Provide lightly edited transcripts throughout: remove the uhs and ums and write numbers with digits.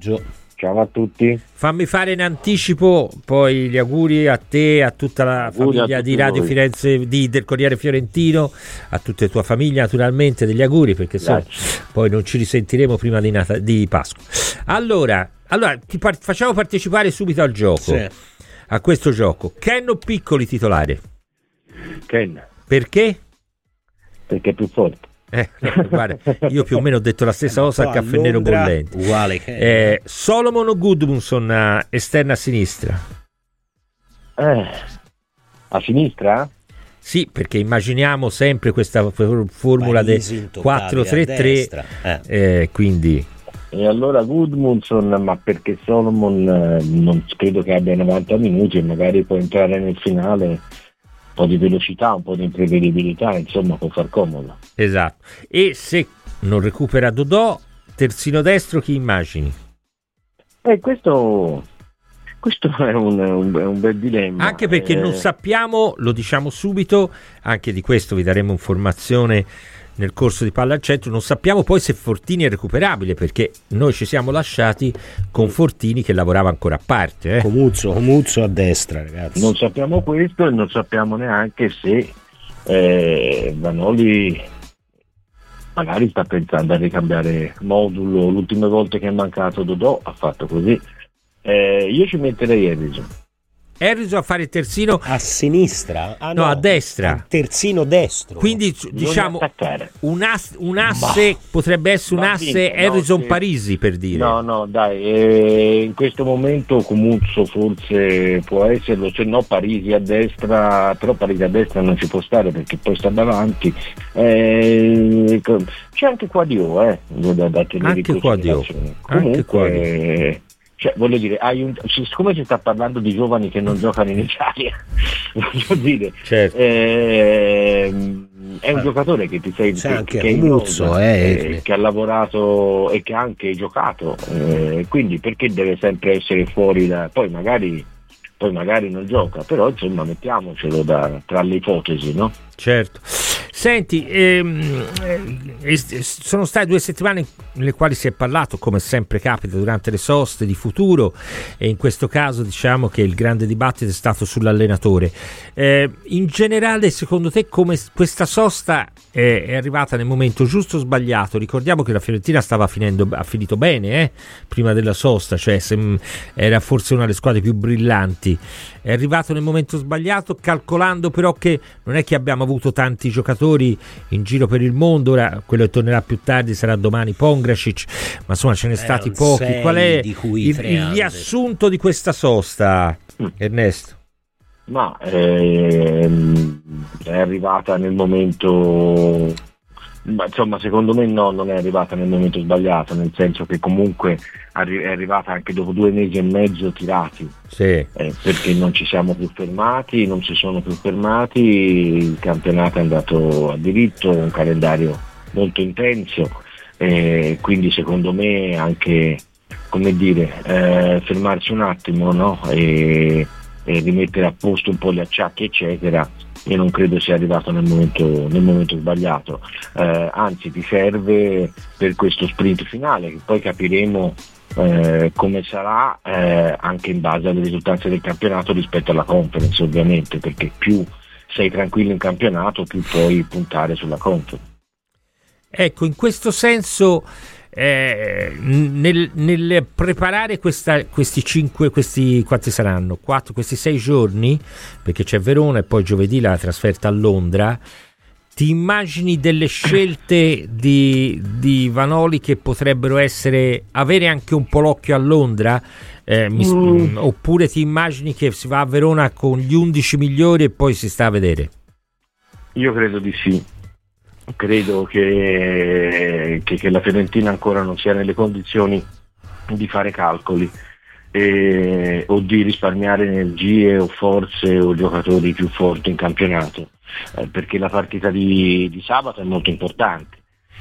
Ciao a tutti. Fammi fare in anticipo poi gli auguri a te, a tutta la famiglia di Radio voi. Firenze, del Corriere Fiorentino, a tutta la tua famiglia naturalmente, degli auguri, perché poi non ci risentiremo prima di Pasqua. Allora facciamo partecipare subito al gioco, a questo gioco. Ken o Piccoli titolare? Ken. Perché? Perché è più forte. Guarda, io più o meno ho detto la stessa cosa a Caffè Nero Bollente. Uguale che Solomon o Gudmundsson esterna a sinistra? A sinistra? Sì, perché immaginiamo sempre questa formula del 4-3-3, quindi. E allora Gudmundsson, ma perché Solomon non credo che abbia 90 minuti e magari può entrare nel finale. Un po' di velocità, un po' di imprevedibilità, insomma, può far comodo. Esatto. E se non recupera Dodò, terzino destro, chi immagini? Questo è un bel dilemma. Anche perché non sappiamo, lo diciamo subito, anche di questo vi daremo informazione nel corso di Palla al Centro, non sappiamo poi se Fortini è recuperabile, perché noi ci siamo lasciati con Fortini che lavorava ancora a parte. Comuzzo a destra, ragazzi. Non sappiamo questo e non sappiamo neanche se Vanoli magari sta pensando a ricambiare modulo. L'ultima volta che è mancato Dodò ha fatto così. Io ci metterei Harrison a fare il terzino a sinistra? No, a destra. Terzino destro. Quindi diciamo un asse potrebbe essere un asse Harrison-Parisi, per dire. No, dai, in questo momento Comuzzo forse può esserlo, se no Parisi a destra, però Parisi a destra non ci può stare perché poi sta davanti. C'è anche Quadio, da tenere in considerazione. Comunque, cioè, voglio dire, siccome si sta parlando di giovani che non giocano in Italia, voglio dire, certo. È un giocatore che ti sei che è Muzzo, che ha lavorato e che ha anche giocato, quindi perché deve sempre essere fuori poi magari non gioca, però insomma mettiamocelo tra le ipotesi, no? Certo. Senti, sono state 2 settimane nelle quali si è parlato, come sempre capita durante le soste, di futuro, e in questo caso diciamo che il grande dibattito è stato sull'allenatore. In generale, secondo te, come questa sosta è arrivata nel momento giusto o sbagliato? Ricordiamo che la Fiorentina ha finito bene prima della sosta, cioè era forse una delle squadre più brillanti. È arrivato nel momento sbagliato, calcolando però che non è che abbiamo avuto tanti giocatori in giro per il mondo. Ora quello che tornerà più tardi sarà domani Pongracic, ma insomma ce ne stati pochi. Qual è il riassunto di questa sosta, Ernesto? Ma è arrivata nel momento, insomma, secondo me non è arrivata nel momento sbagliato, nel senso che comunque è arrivata anche dopo 2 mesi e mezzo tirati, perché non ci siamo più fermati, non si sono più fermati, il campionato è andato a diritto, un calendario molto intenso, quindi secondo me anche, come dire, fermarsi un attimo, no? E rimettere a posto un po' gli acciacchi eccetera, io non credo sia arrivato nel momento sbagliato, anzi ti serve per questo sprint finale che poi capiremo come sarà, anche in base alle risultanze del campionato rispetto alla Conference, ovviamente, perché più sei tranquillo in campionato più puoi puntare sulla Conference. Ecco, in questo senso nel preparare questi 6 giorni, perché c'è Verona e poi giovedì la trasferta a Londra, ti immagini delle scelte di Vanoli che potrebbero avere anche un po' l'occhio a Londra, oppure ti immagini che si va a Verona con gli 11 migliori e poi si sta a vedere? Di sì. Credo che la Fiorentina ancora non sia nelle condizioni di fare calcoli o di risparmiare energie o forze o giocatori più forti in campionato, perché la partita di sabato è molto importante,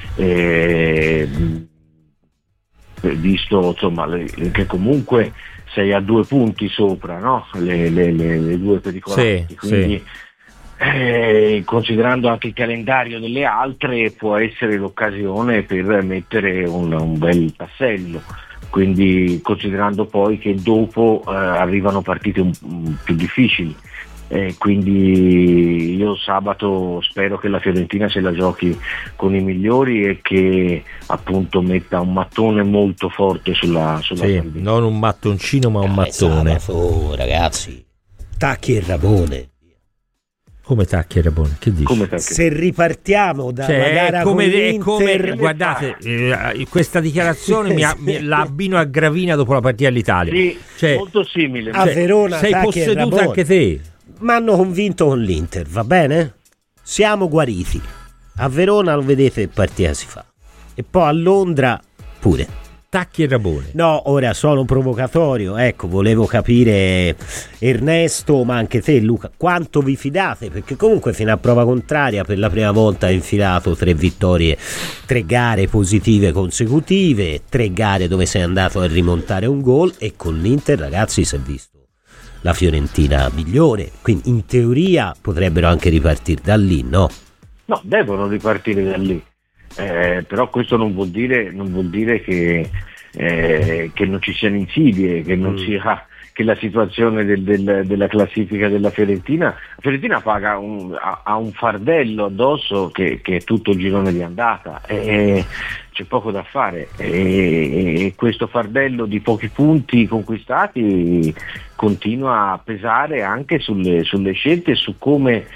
visto insomma che comunque sei a 2 punti sopra, no? le 2 pericolanti, quindi considerando anche il calendario delle altre può essere l'occasione per mettere un bel tassello, quindi considerando poi che dopo arrivano partite più difficili. Quindi io sabato spero che la Fiorentina se la giochi con i migliori e che appunto metta un mattone molto forte sulla sì, non un mattoncino ma un mattone. Sabato, ragazzi, Tacchi e Rabone. Come Tacchi e Rabone? Che dici? Se ripartiamo dalla gara come, con l'Inter, guardate, questa dichiarazione la abbino a Gravina dopo la partita all'Italia. Sì, molto simile. A Verona sei Tacchi posseduta anche te. Mi hanno convinto con l'Inter, va bene? Siamo guariti. A Verona lo vedete che partita si fa. E poi a Londra pure. Tacchi e Rabone. No, ora sono provocatorio, ecco, volevo capire Ernesto, ma anche te Luca, quanto vi fidate? Perché comunque fino a prova contraria per la prima volta ha infilato 3 vittorie, 3 gare positive consecutive, 3 gare dove sei andato a rimontare un gol, e con l'Inter, ragazzi, si è visto la Fiorentina migliore, quindi in teoria potrebbero anche ripartire da lì, no? No, devono ripartire da lì. Però questo non vuol dire che non ci siano insidie, che non sia, che la situazione della classifica della Fiorentina. La Fiorentina ha un fardello addosso che è tutto il girone di andata, e c'è poco da fare, e questo fardello di pochi punti conquistati continua a pesare anche sulle scelte e su come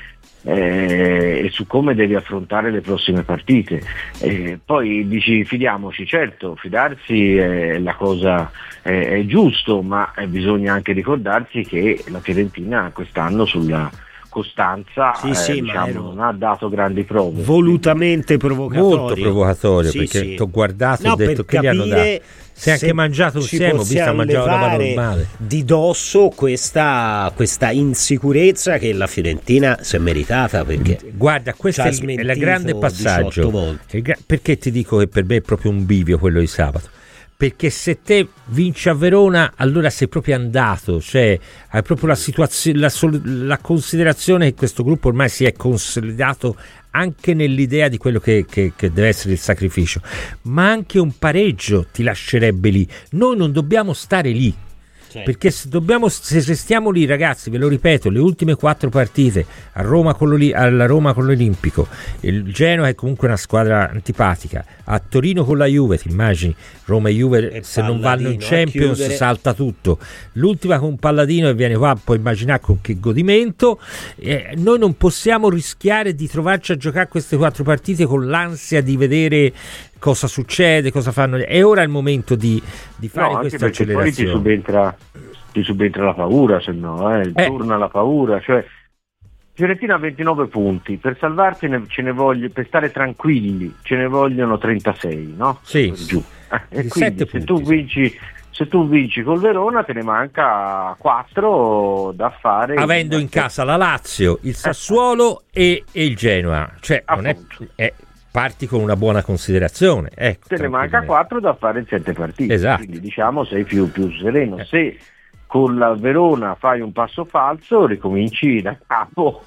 devi affrontare le prossime partite. Poi dici fidiamoci, certo, fidarsi è la cosa, è giusto, ma bisogna anche ricordarsi che la Fiorentina quest'anno sulla costanza non ha dato grandi prove, volutamente provocatorio, molto provocatorio, perché ti ho guardato e ho detto che gli hanno dato. Si è anche mangiato insieme, ho visto mangiare roba normale. Di dosso questa insicurezza che la Fiorentina si è meritata, perché guarda, questo è il grande passaggio. Perché ti dico che per me è proprio un bivio quello di sabato? Perché se te vinci a Verona, allora sei proprio andato, cioè hai proprio la situazione, la considerazione che questo gruppo ormai si è consolidato anche nell'idea di quello che deve essere il sacrificio, ma anche un pareggio ti lascerebbe lì. Noi non dobbiamo stare lì, perché se stiamo lì, ragazzi, ve lo ripeto, le ultime 4 partite alla Roma con l'Olimpico, il Genoa è comunque una squadra antipatica, a Torino con la Juve, ti immagini Roma e Juve, se non vanno in Champions salta tutto, l'ultima con Palladino e viene qua, puoi immaginare con che godimento. Noi non possiamo rischiare di trovarci a giocare queste 4 partite con l'ansia di vedere cosa succede, cosa fanno. È ora il momento di fare questa accelerazione. Poi ti subentra la paura, se no torna la paura, cioè Fiorentina ha 29 punti, per salvarsi per stare tranquilli ce ne vogliono 36, no? Sì. Giù. E quindi se tu vinci col Verona te ne manca 4 da fare, avendo in casa la Lazio, il Sassuolo e il Genoa, cioè non è parti con una buona considerazione, ecco, te ne manca 4 da fare in 7 partite, esatto. Quindi diciamo sei più sereno. Se con la Verona fai un passo falso, ricominci da capo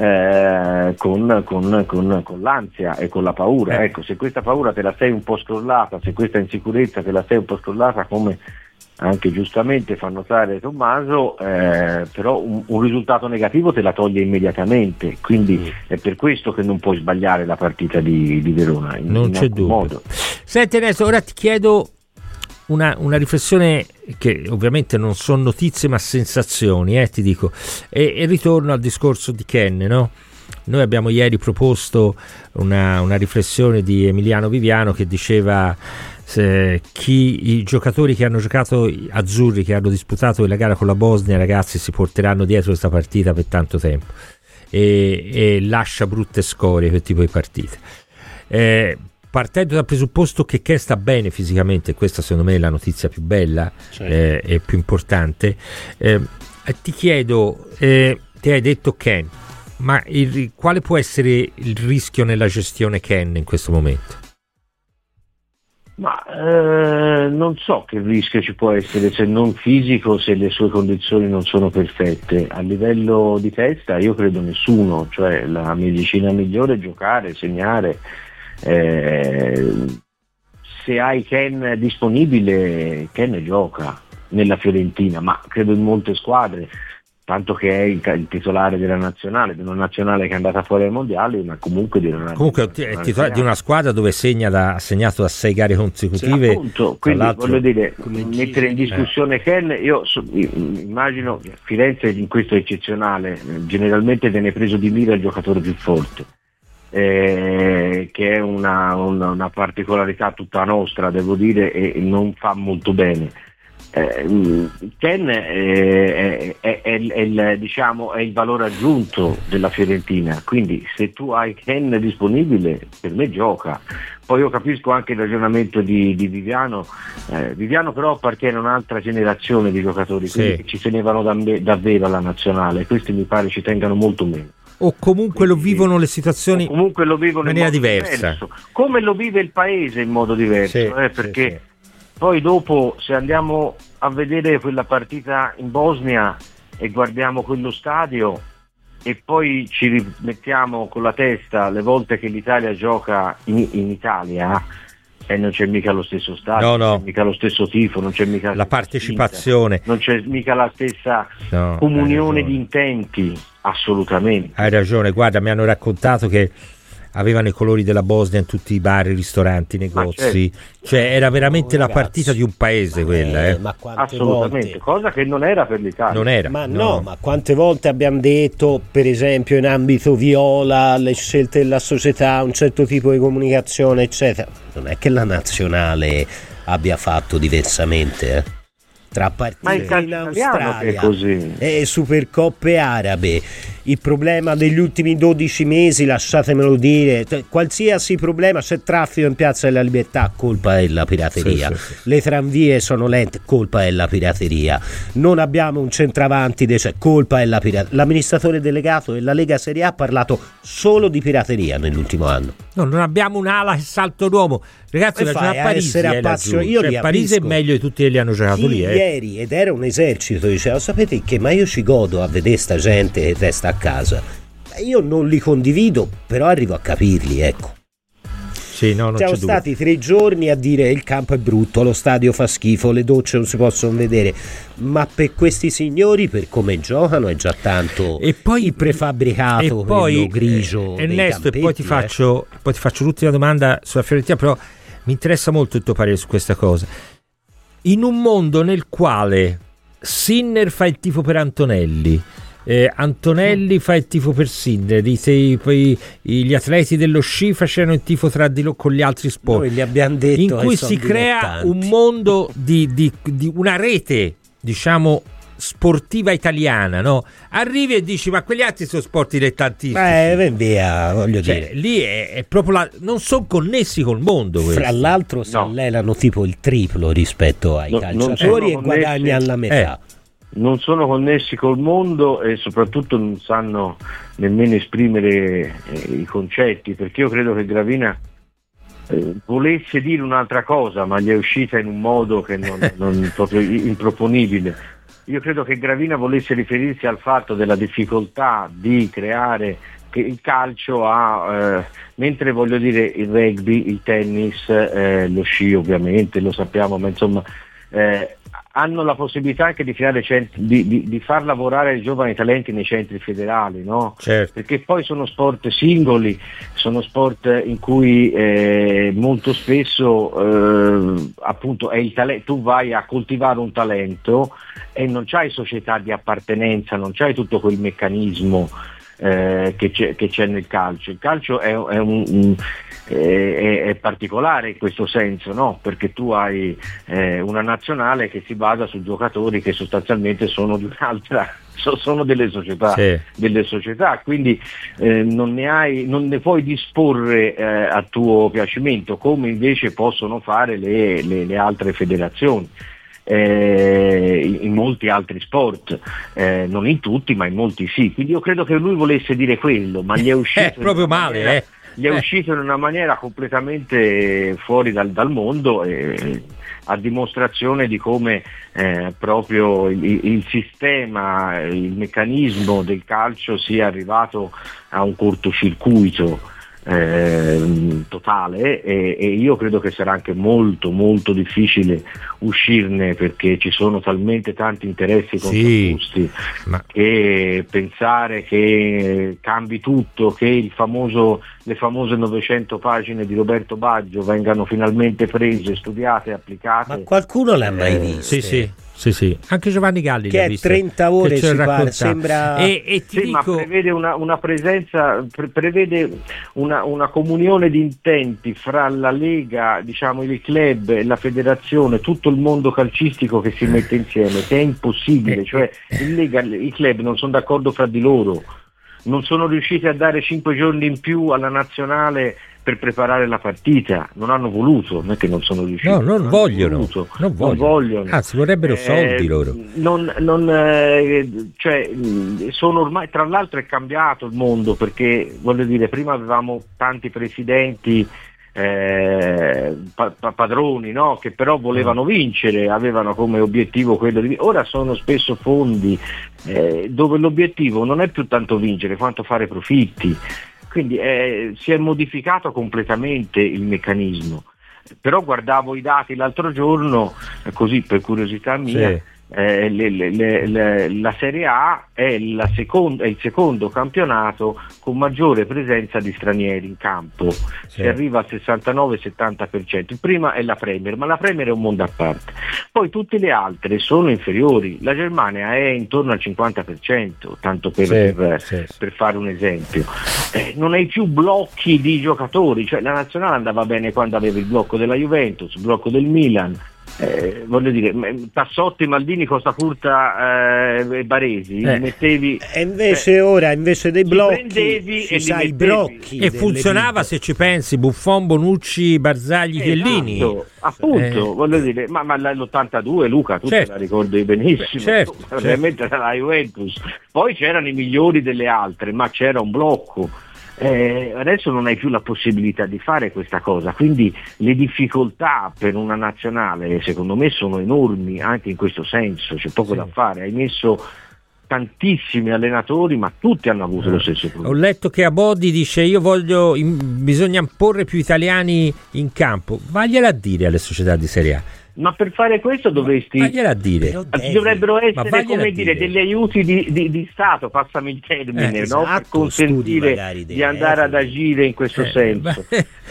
con l'ansia e con la paura. Ecco, se questa paura te la sei un po' scrollata, se questa insicurezza te la sei un po' scrollata, come anche giustamente fa notare Tommaso, però un risultato negativo te la toglie immediatamente, quindi è per questo che non puoi sbagliare la partita di Verona, non c'è dubbio. Modo. Senti Ernesto, ora ti chiedo una riflessione, che ovviamente non sono notizie ma sensazioni, ti dico, e ritorno al discorso di Ken, no? Noi abbiamo ieri proposto una riflessione di Emiliano Viviano che diceva i giocatori che hanno giocato azzurri, che hanno disputato la gara con la Bosnia, ragazzi, si porteranno dietro questa partita per tanto tempo e lascia brutte scorie quel tipo di partite. Partendo dal presupposto che Ken sta bene fisicamente, questa secondo me è la notizia più bella, e più importante, ti chiedo, ti hai detto Ken, ma quale può essere il rischio nella gestione Ken in questo momento? Ma non so che rischio ci può essere, se non fisico, se le sue condizioni non sono perfette. A livello di testa io credo nessuno, cioè la medicina migliore è giocare, segnare. Se se hai Ken disponibile, Ken gioca nella Fiorentina, ma credo in molte squadre, tanto che è il titolare della nazionale che è andata fuori ai mondiali, ma comunque è il titolare di una squadra dove ha segnato da 6 gare consecutive. Appunto, quindi voglio dire, mettere in discussione Ken, io immagino che Firenze in questo è eccezionale, generalmente viene preso di mira il giocatore più forte, che è una particolarità tutta nostra, devo dire, e non fa molto bene. Ken è il valore aggiunto della Fiorentina, quindi se tu hai Ken disponibile, per me gioca. Poi io capisco anche il ragionamento di Viviano. Viviano però appartiene a un'altra generazione di giocatori, quindi che ci tenevano davvero alla nazionale, questi mi pare ci tengano molto meno. O comunque lo vivono le situazioni in maniera diversa, come lo vive il paese in modo diverso, perché poi dopo, se andiamo a vedere quella partita in Bosnia e guardiamo quello stadio e poi ci rimettiamo con la testa le volte che l'Italia gioca in Italia, e non c'è mica lo stesso stadio, non c'è mica lo stesso tifo, non c'è mica la partecipazione, spinta, non c'è mica la stessa comunione di intenti, assolutamente. Hai ragione, guarda, mi hanno raccontato che avevano i colori della Bosnia in tutti i bar, i ristoranti, i negozi, cioè era veramente la partita di un paese quella, ma assolutamente, cosa che non era per l'Italia. Non era. Ma ma quante volte abbiamo detto, per esempio in ambito viola, le scelte della società, un certo tipo di comunicazione, eccetera. Non è che la nazionale abbia fatto diversamente, tra partite in Australia e Supercoppe arabe. Il problema degli ultimi 12 mesi, lasciatemelo dire, qualsiasi problema, c'è traffico in Piazza della Libertà, colpa della pirateria, le tranvie sono lente, colpa della pirateria, non abbiamo un centravanti colpa della pirateria. L'amministratore delegato della Lega Serie A ha parlato solo di pirateria nell'ultimo anno. Non abbiamo un'ala che salto d'uomo, ragazzi, a Parisi, Parisi è meglio di tutti che li hanno giocato lì. Ieri, ed era un esercito, diceva, sapete che, ma io ci godo a vedere sta gente che resta a casa. Io non li condivido, però arrivo a capirli, ecco. Non siamo stati 3 giorni a dire il campo è brutto, lo stadio fa schifo, le docce non si possono vedere, ma per questi signori, per come giocano, è già tanto. E poi il prefabbricato, quello grigio. Ernesto, e poi ti faccio l'ultima domanda sulla Fiorentina, però mi interessa molto il tuo parere su questa cosa. In un mondo nel quale Sinner fa il tifo per Antonelli, Antonelli fa il tifo per Sinner, gli atleti dello sci facevano il tifo tra di loro con gli altri sport, noi gli abbiamo detto, in cui si crea un mondo di una rete, diciamo, sportiva italiana, no? Arrivi e dici, ma quegli altri sono sport dilettantistici, via, voglio dire, lì è proprio non sono connessi col mondo questi. Fra l'altro si allenano tipo il triplo rispetto ai calciatori e guadagnano la metà. Non sono connessi col mondo e soprattutto non sanno nemmeno esprimere i concetti, perché io credo che Gravina volesse dire un'altra cosa, ma gli è uscita in un modo che non proprio improponibile. Io credo che Gravina volesse riferirsi al fatto della difficoltà di creare che il calcio ha, mentre voglio dire il rugby, il tennis, lo sci ovviamente, lo sappiamo, ma insomma hanno la possibilità anche di creare di far lavorare i giovani talenti nei centri federali, no? Certo. Perché poi sono sport singoli, sono sport in cui molto spesso appunto è il tu vai a coltivare un talento e non c'hai società di appartenenza, non c'hai tutto quel meccanismo che c'è nel calcio. Il calcio è particolare in questo senso, no? Perché tu hai una nazionale che si basa su giocatori che sostanzialmente sono di un'altra, sono delle società, quindi non ne puoi disporre a tuo piacimento, come invece possono fare le altre federazioni. In molti altri sport, non in tutti, ma in molti sì. Quindi io credo che lui volesse dire quello, ma gli è uscito proprio male, gli è uscito in una maniera completamente fuori dal mondo, a dimostrazione di come proprio il sistema, il meccanismo del calcio sia arrivato a un cortocircuito totale, e io credo che sarà anche molto molto difficile uscirne, perché ci sono talmente tanti interessi contrapposti che pensare che cambi tutto, che le famose 900 pagine di Roberto Baggio vengano finalmente prese, studiate e applicate. Ma qualcuno l'ha mai visto? Sì, anche Giovanni Galli che l'ha è visto, 30 ore si parla, sembra e ti dico... ma prevede una presenza, prevede una comunione di intenti fra la Lega, diciamo il club e la federazione, tutto il mondo calcistico che si mette insieme, che è impossibile, cioè i club non sono d'accordo fra di loro, non sono riusciti a dare 5 giorni in più alla nazionale per preparare la partita, non hanno voluto, non è che non sono riusciti. No, non vogliono. Anzi, vorrebbero soldi loro. Cioè, sono ormai, tra l'altro è cambiato il mondo, perché voglio dire, prima avevamo tanti presidenti padroni, no? Che però volevano vincere, avevano come obiettivo quello di... Ora sono spesso fondi dove l'obiettivo non è più tanto vincere quanto fare profitti. Quindi si è modificato completamente il meccanismo. Però guardavo i dati l'altro giorno, così per curiosità mia, sì. La Serie A è il secondo campionato con maggiore presenza di stranieri in campo, si arriva al 69-70%. Il prima è la Premier, ma la Premier è un mondo a parte. Poi tutte le altre sono inferiori, la Germania è intorno al 50%, tanto per fare un esempio. Non hai più blocchi di giocatori, cioè la nazionale andava bene quando aveva il blocco della Juventus, il blocco del Milan. Voglio dire, Tassotti, Maldini, Costa Curta e Baresi mettevi, e invece ora invece dei blocchi e sai, i blocchi e funzionava, se ci pensi, Buffon, Bonucci, Barzagli, Chiellini, appunto, voglio dire, ma l'82 Luca, tu te la ricordi benissimo, ovviamente era la Juventus, poi c'erano i migliori delle altre, ma c'era un blocco. Adesso non hai più la possibilità di fare questa cosa, quindi le difficoltà per una nazionale secondo me sono enormi anche in questo senso, c'è poco da fare, hai messo tantissimi allenatori ma tutti hanno avuto lo stesso problema. Ho letto che Abodi dice bisogna porre più italiani in campo, vagliela a dire alle società di Serie A. Ma per fare questo dovresti... Vagliela a dire. Dovrebbero essere, come dire, degli aiuti di Stato, passami il termine, no? Per consentire di andare ad agire in questo senso.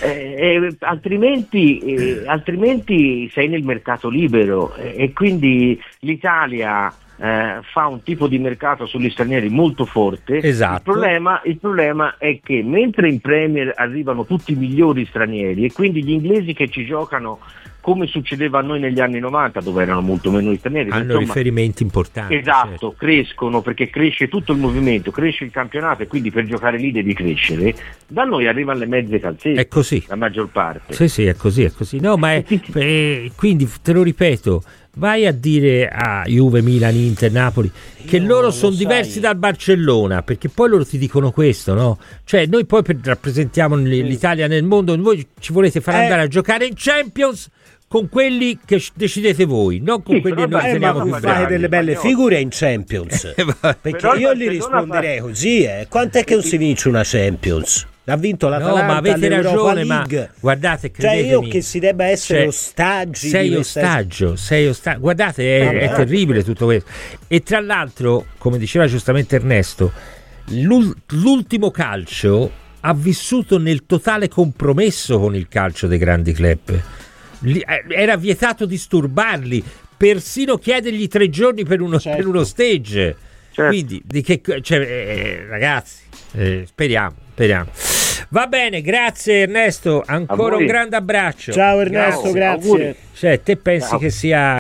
Altrimenti sei nel mercato libero e quindi l'Italia fa un tipo di mercato sugli stranieri molto forte. Esatto. Il problema è che mentre in Premier arrivano tutti i migliori stranieri e quindi gli inglesi che ci giocano come succedeva a noi negli anni 90 dove erano molto meno stranieri, hanno riferimenti importanti. Esatto, crescono perché cresce tutto il movimento, cresce il campionato e quindi per giocare lì devi crescere. Da noi arrivano le mezze calzette, è così, la maggior parte. Sì, è così. No, ma quindi te lo ripeto, vai a dire a Juve, Milan, Inter, Napoli che loro sono diversi dal Barcellona, perché poi loro ti dicono questo, no? Cioè noi poi rappresentiamo l'Italia nel mondo, voi ci volete far andare a giocare in Champions con quelli che decidete voi, non con quelli che noi teniamo più bravi. Fare delle belle figure in Champions, perché io gli risponderei così, quant'è che non si vince una Champions? Ha vinto l'Atalanta, ma avete ragione, League. Ma guardate, credetemi, io che si debba essere ostaggi, sei ostaggio, guardate, è terribile tutto questo. E tra l'altro, come diceva giustamente Ernesto, l'ultimo calcio ha vissuto nel totale compromesso con il calcio dei grandi club. Era vietato disturbarli, persino chiedergli 3 giorni per uno stage. Quindi ragazzi, speriamo. Va bene, grazie Ernesto, ancora un grande abbraccio. Ciao Ernesto, grazie. Cioè, te pensi che sia